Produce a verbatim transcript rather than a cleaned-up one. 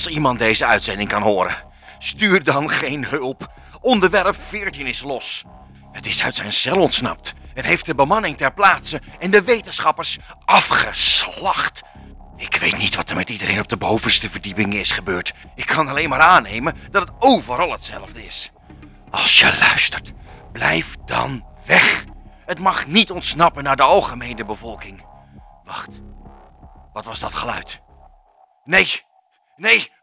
Als iemand deze uitzending kan horen, stuur dan geen hulp. Onderwerp veertien is los. Het is uit zijn cel ontsnapt en heeft de bemanning ter plaatse en de wetenschappers afgeslacht. Ik weet niet wat er met iedereen op de bovenste verdieping is gebeurd. Ik kan alleen maar aannemen dat het overal hetzelfde is. Als je luistert, blijf dan weg. Het mag niet ontsnappen naar de algemene bevolking. Wacht, wat was dat geluid? Nee, nee,